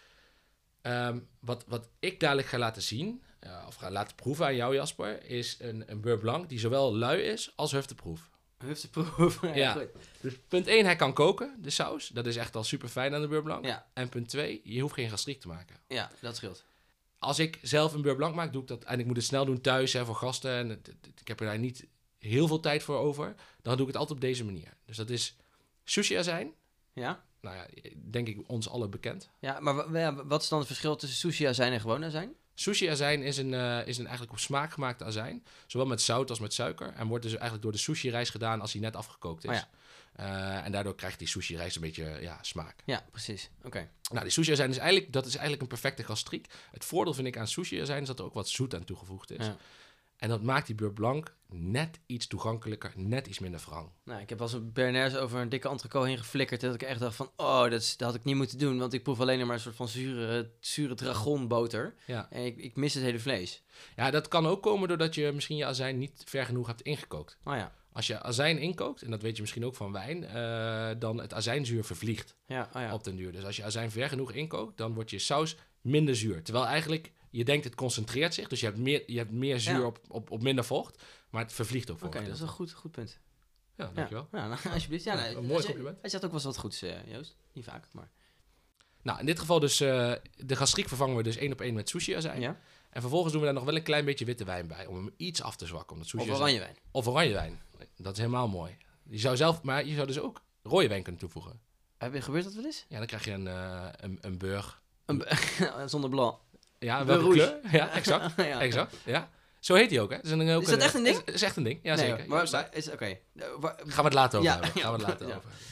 Um, wat, wat ik dadelijk ga laten zien, uh, of ga laten proeven aan jou, Jasper, is een, een beurre blanc die zowel lui is als hufteproef. Hufteproef, ja. ja. Dus punt één, hij kan koken, de saus. Dat is echt al super fijn aan de beurre blanc. Ja. En punt twee, je hoeft geen gastriek te maken. Ja, dat scheelt. Als ik zelf een beurre blanc maak, doe ik dat. En ik moet het snel doen thuis hè, voor gasten. En het, het, ik heb er daar niet heel veel tijd voor over. Dan doe ik het altijd op deze manier. Dus dat is sushi azijn. Ja. Nou ja, denk ik ons allen bekend. Ja, maar w- wat is dan het verschil tussen sushi azijn en gewoon azijn? Sushi azijn is een, uh, is een eigenlijk op smaak gemaakte azijn. Zowel met zout als met suiker. En wordt dus eigenlijk door de sushi rijst gedaan als hij net afgekookt is. Oh ja. Uh, en daardoor krijgt die sushi rijst een beetje ja, smaak. Ja, precies. Oké. Okay. Nou, die sushi azijn is eigenlijk, dat is eigenlijk een perfecte gastriek. Het voordeel vind ik aan sushi azijn is dat er ook wat zoet aan toegevoegd is. Ja. En dat maakt die beurre blanc net iets toegankelijker, net iets minder wrang. Nou, ik heb als een Bernays over een dikke entrecote heen geflikkerd. Dat ik echt dacht van, oh, dat, is, dat had ik niet moeten doen. Want ik proef alleen maar een soort van zure, zure dragonboter. Ja. En ik, ik mis het hele vlees. Ja, dat kan ook komen doordat je misschien je azijn niet ver genoeg hebt ingekookt. Oh ja. Als je azijn inkookt, en dat weet je misschien ook van wijn, uh, dan het azijnzuur vervliegt ja, oh ja. op den duur. Dus als je azijn ver genoeg inkookt, dan wordt je saus minder zuur. Terwijl eigenlijk, je denkt het concentreert zich, dus je hebt meer, je hebt meer zuur ja. op, op, op minder vocht, maar het vervliegt ook voor. Oké, okay, dat is een goed, goed punt. Ja, dankjewel. Ja, ja nou, alsjeblieft. Ja, ja, nee, een mooi compliment. Hij zegt ook wel eens wat goeds, uh, Joost. Niet vaak, maar... Nou, in dit geval dus, uh, de gastriek vervangen we dus één op één met sushi azijn. Ja. En vervolgens doen we daar nog wel een klein beetje witte wijn bij, om hem iets af te zwakken. Omdat sushi of oranje wijn. Of oranje wijn. Dat is helemaal mooi. Je zou zelf, maar je zou dus ook rode wijn kunnen toevoegen. Heb je gebeurd dat wel eens? Ja, dan krijg je een, uh, een, een burg. Een b- zonder blanc. Ja, welke kleur? Ja, exact. ja. exact. Ja. Zo heet hij ook, hè? Is, een, ook is dat een, echt een ding? Is, is echt een ding, ja nee, zeker. Maar, ja, maar is oké. Okay. Gaan we het later over ja. hebben. Gaan we het later ja. over hebben.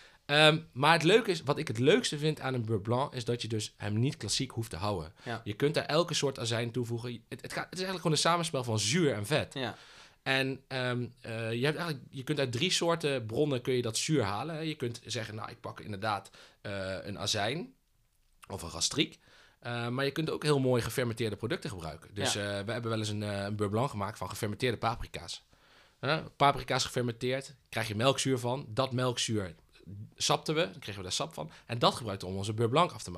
Um, maar het leuke is, wat ik het leukste vind aan een beurre blanc, is dat je dus hem niet klassiek hoeft te houden. Ja. Je kunt daar elke soort azijn toevoegen. Het, het, gaat, het is eigenlijk gewoon een samenspel van zuur en vet. Ja. En um, uh, je, hebt eigenlijk, je kunt uit drie soorten bronnen kun je dat zuur halen. Je kunt zeggen, nou, ik pak inderdaad uh, een azijn of een gastriek. Uh, maar je kunt ook heel mooi gefermenteerde producten gebruiken. Dus ja. uh, we hebben wel eens een, uh, een beurre blanc gemaakt van gefermenteerde paprika's. Uh, paprika's gefermenteerd, krijg je melkzuur van. Dat melkzuur sapten we, dan kregen we daar sap van. En dat gebruikten we om onze beurre blanc af te maken.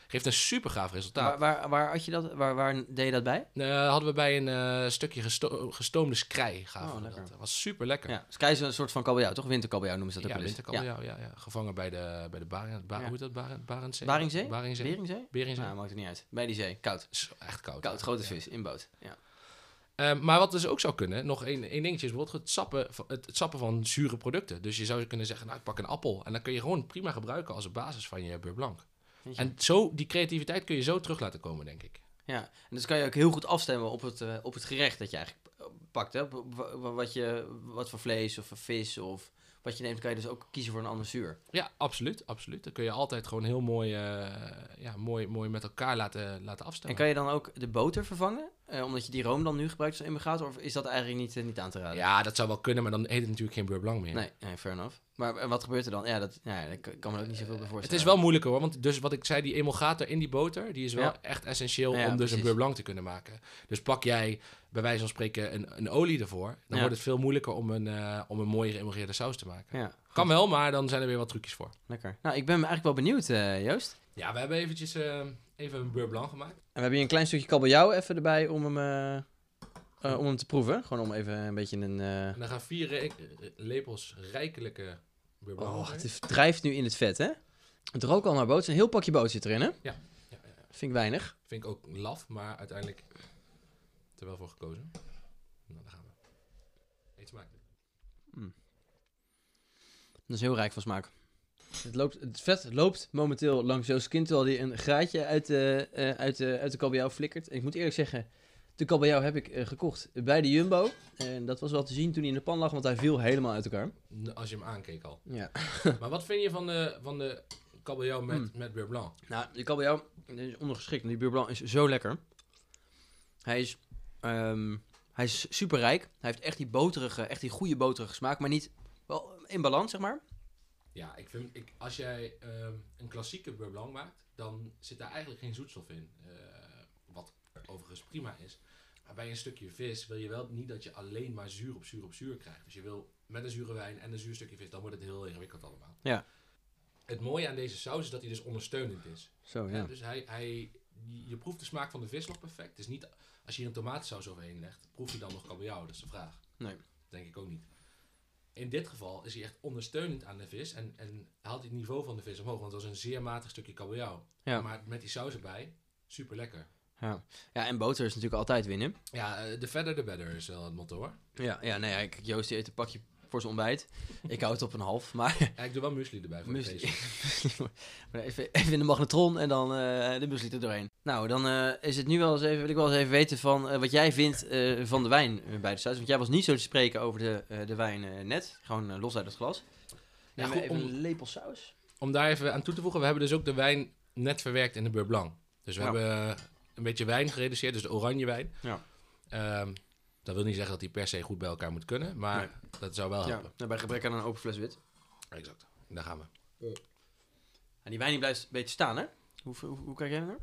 Geeft een super gaaf resultaat. Waar, waar, waar had je dat? Waar, waar deed je dat bij? Uh, hadden we bij een uh, stukje gesto- gestoomde skrei gaven Oh, we lekker. dat. Dat was super lekker. Ja, sky is een soort van kabeljauw, toch? Winterkabeljauw noemen ze dat Ja, ook wel eens. winterkabeljauw, ja. Ja, ja. Gevangen bij de, bij de Barend, Bar, Ja. hoe heet dat? Barend, Barendzee? Baringzee? Baringzee. Beringzee? Beringzee. Nou, maakt het niet uit. Bij die zee. Koud. Is echt koud. Koud, ja. grote Ja. vis, in boot. Ja. Uh, maar wat dus ook zou kunnen, nog één, één dingetje is bijvoorbeeld het sappen, van- het, het sappen van zure producten. Dus je zou kunnen zeggen, nou ik pak een appel. En dan kun je gewoon prima gebruiken als basis van je beurre blanc. Weet je? En zo, die creativiteit kun je zo terug laten komen, denk ik. Ja, en dus kan je ook heel goed afstemmen op het, uh, op het gerecht dat je eigenlijk pakt. Hè? W- w- Wat, je, wat voor vlees of voor vis of wat je neemt, kan je dus ook kiezen voor een ander zuur. Ja, absoluut, absoluut. Dan kun je altijd gewoon heel mooi, uh, ja, mooi, mooi met elkaar laten, laten En afstemmen. kan je dan ook de boter vervangen? Uh, omdat je die room dan nu gebruikt als emigrator? Of is dat eigenlijk niet, uh, niet aan te raden? Ja, dat zou wel kunnen, maar dan heet het natuurlijk geen beurre blanc meer. Nee, nee, fair enough. Maar uh, wat gebeurt er dan? Ja, dat, ja, daar kan me ook niet zoveel bij voorstellen. Het is wel moeilijker hoor, want dus wat ik zei, die emulgator in die boter, die is wel Ja. echt essentieel Ja, om dus precies. een beurre blanc te kunnen maken. Dus pak jij bij wijze van spreken een, een olie ervoor, dan Ja. wordt het veel moeilijker om een, uh, om een mooie geëmulgeerde saus te maken. Ja, Kan wel, maar dan zijn er weer wat trucjes voor. lekker. Nou, ik ben eigenlijk wel benieuwd, uh, Joost. Ja, we hebben eventjes uh, even een beurre blanc gemaakt. En we hebben hier een klein stukje kabeljauw even erbij om hem, uh, uh, om hem te proeven. Gewoon om even een beetje een... Uh... En dan gaan vier re- lepels rijkelijke beurre blanc. Oh, erin. het drijft nu in het vet, hè? Het rookt al naar boter. Een heel pakje boter zit erin, hè? Ja, ja, ja, ja. Vind ik weinig. Vind ik ook laf, maar uiteindelijk er wel voor gekozen. Nou, daar gaan we. Eet smakelijk. Dat is heel rijk van smaak. Het, loopt, het vet loopt momenteel langs Joost's kin, terwijl hij een graatje uit de, uh, uit de, uit de kabeljauw flikkert. En ik moet eerlijk zeggen, de kabeljauw heb ik uh, gekocht bij de Jumbo. En dat was wel te zien toen hij in de pan lag, want hij viel helemaal uit elkaar. Als je hem aankeek al. Ja. Maar wat vind je van de, van de kabeljauw met, Mm. met beurre blanc? Nou, die kabeljauw is ondergeschikt, want die beurre blanc is zo lekker. Hij is, um, hij is super rijk. Hij heeft echt die boterige, echt die goede boterige smaak, maar niet wel in balans, zeg maar. Ja, ik vind, ik, als jij ehm, een klassieke beurre blanc maakt, dan zit daar eigenlijk geen zoetstof in. Uh, wat overigens prima is. Maar bij een stukje vis wil je wel niet dat je alleen maar zuur op zuur op zuur krijgt. Dus je wil met een zure wijn en een zuur stukje vis, dan wordt het heel ingewikkeld allemaal. Ja. Het mooie aan deze saus is dat hij dus ondersteunend is. Zo, Ja, ja. dus hij, hij, je proeft de smaak van de vis nog perfect. Het is niet, als je hier een tomatensaus overheen legt, proef je dan nog kabeljauw? Dat is de vraag. Nee. Denk ik ook niet. In dit geval is hij echt ondersteunend aan de vis en, en haalt hij het niveau van de vis omhoog, want het was een zeer matig stukje kabeljauw. Ja. Maar met die saus erbij, super lekker. Ja. Ja, en boter is natuurlijk altijd winnen. Ja, de verder de better is wel het motto hoor. Ja, ja, nee, ja, kijk, Joost die eet een pakje voor zijn ontbijt. Ik hou het op een half, maar... Ja, ik doe wel muesli erbij voor Muesli. de feestje. Maar even, even in de magnetron en dan uh, de muesli er doorheen. Nou, dan uh, is het nu wel eens even, wil ik wel eens even weten van uh, wat jij vindt uh, van de wijn uh, bij de saus. Want jij was niet zo te spreken over de, uh, de wijn uh, net. Gewoon uh, los uit het glas. Ja, Neem goed, even om- een lepel saus. Om daar even aan toe te voegen, we hebben dus ook de wijn net verwerkt in de beurre blanc. Dus we Ja. hebben uh, een beetje wijn gereduceerd, dus de oranje wijn. Ja. Ehm, dat wil niet zeggen dat die per se goed bij elkaar moet kunnen, maar Nee. dat zou wel Ja, helpen. nou, bij gebrek aan een open fles wit. Exact, daar gaan we. En die wijn die blijft een beetje staan, hè? Hoe, hoe, hoe kijk jij naar?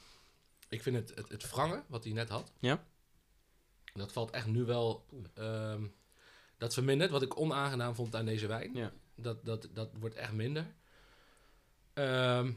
Ik vind het, het, het wrangen, wat hij net had, Ja? dat valt echt nu wel... ehm, dat vermindert, wat ik onaangenaam vond aan deze wijn. Ja. Dat, dat, dat wordt echt minder. Ehm,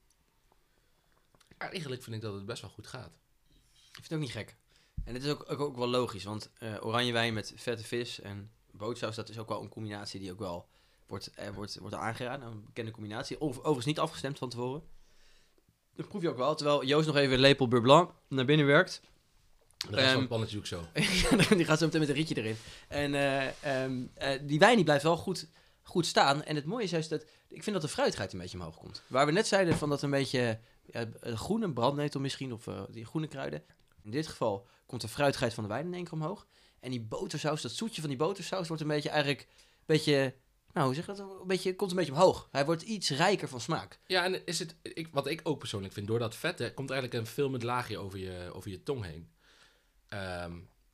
eigenlijk vind ik dat het best wel goed gaat. Ik vind het ook niet gek. En het is ook, ook, ook wel logisch, want uh, oranje wijn met vette vis en bootsaus, dat is ook wel een combinatie die ook wel wordt, eh, wordt, wordt aangeraden. Een bekende combinatie. Over, overigens niet afgestemd van tevoren. Dat proef je ook wel, terwijl Joost nog even een lepel beurre blanc naar binnen werkt. De rest Ehm, van het pannetje doe ik zo. Die gaat zo meteen met een rietje erin. En uh, um, uh, die wijn die blijft wel goed, goed staan. En het mooie is juist dat, ik vind dat de fruitigheid een beetje omhoog komt. Waar we net zeiden van dat een beetje uh, groene brandnetel misschien, of uh, die groene kruiden. In dit geval komt de fruitigheid van de wijn in één keer omhoog. En die botersaus, dat zoetje van die botersaus wordt een beetje eigenlijk, een beetje, nou hoe zeg je dat, een beetje, komt een beetje omhoog. Hij wordt iets rijker van smaak. Ja, en is het, ik, wat ik ook persoonlijk vind, door dat vet, hè, komt eigenlijk een filmend laagje over je, over je tong heen. Ehm,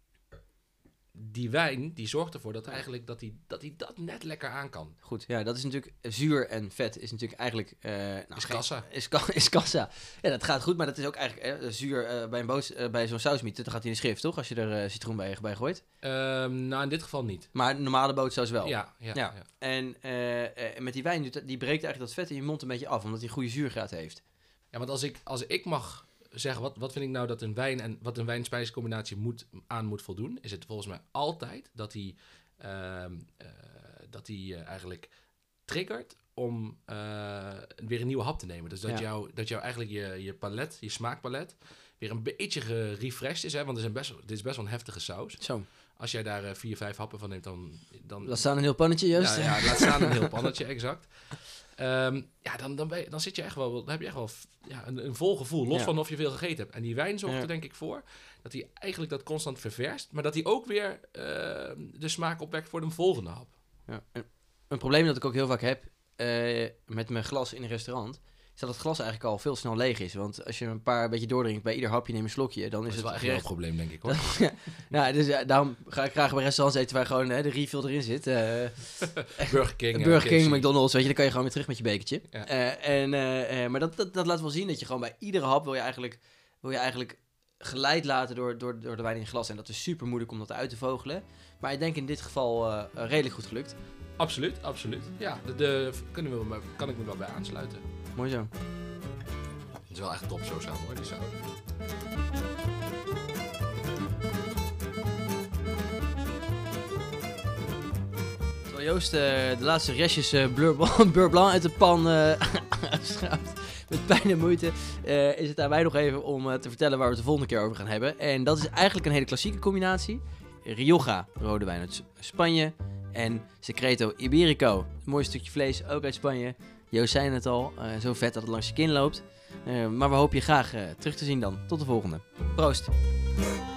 die wijn, die zorgt ervoor dat eigenlijk dat hij dat, hij dat net lekker aan kan. Goed, ja, dat is natuurlijk, zuur en vet is natuurlijk eigenlijk... Uh, nou, Is geen- kassa. Is, ka- is kassa. Ja, dat gaat goed, maar dat is ook eigenlijk eh, zuur uh, bij, een boos, uh, bij zo'n sausmiet. Dan gaat hij in de schrift, toch? Als je er uh, citroen bij, bij gooit. Ehm, nou, in dit geval niet. Maar normale bootsaus wel. Ja, ja, Ja. ja. En uh, uh, met die wijn, doet dat- die breekt eigenlijk dat vet in je mond een beetje af, omdat hij een goede zuurgraad heeft. Ja, want als ik, als ik mag zeggen, wat, wat vind ik nou dat een wijn en wat een wijn-spijscombinatie moet, aan moet voldoen, is het volgens mij altijd dat hij uh, uh, dat hij uh, eigenlijk triggert om uh, weer een nieuwe hap te nemen. Dus dat, ja. jou, dat jou eigenlijk je, je palet, je smaakpalet, weer een beetje gerefreshed is. Hè? Want het is best, dit is best wel een heftige saus. Zo. Als jij daar uh, vier, vijf happen van neemt, dan... dan laat staan een heel pannetje, Joost. Ja, ja, laat staan een heel pannetje, exact. Um, ja, dan, dan, ben je, dan zit je echt wel, dan heb je echt wel ja, een, een vol gevoel, los ja. van of je veel gegeten hebt. En die wijn zorgt ja. er denk ik voor dat hij eigenlijk dat constant ververst, maar dat hij ook weer uh, de smaak opwekt voor de volgende hap. Ja. Een, een probleem dat ik ook heel vaak heb uh, met mijn glas in een restaurant, is dat het glas eigenlijk al veel snel leeg is. Want als je een paar een beetje doordrinkt, bij ieder hapje neem een slokje, dan is, is het wel echt gerecht... een probleem, denk ik, hoor. ja, ja, dus ja, daarom ga ik graag bij restaurants eten waar gewoon hè, de refill erin zit. Uh, Burger King, Burger ja, King, McDonald's, weet je, dan kan je gewoon weer terug met je bekertje. Ja. Uh, en, uh, uh, maar dat, dat, dat laat wel zien dat je gewoon bij iedere hap wil je eigenlijk, wil je eigenlijk geleid laten door, door, door de wijn in het glas. En dat is super moeilijk om dat uit te vogelen. Maar ik denk in dit geval uh, uh, redelijk goed gelukt. Absoluut, absoluut. Ja, de, de, kunnen we, kan ik me wel bij aansluiten. Mooi zo. Het is wel echt top zo samen hoor, die saus. Terwijl Joost uh, de laatste restjes uh, beurre blanc uit de pan uh, uitschraapt met pijn en moeite, uh, is het aan mij nog even om uh, te vertellen waar we het de volgende keer over gaan hebben. En dat is eigenlijk een hele klassieke combinatie. Rioja, rode wijn uit Spanje, en Secreto Iberico, een mooi stukje vlees, ook uit Spanje. Joost zei het al, uh, zo vet dat het langs je kin loopt. Uh, maar we hopen je graag uh, terug te zien dan. Tot de volgende. Proost!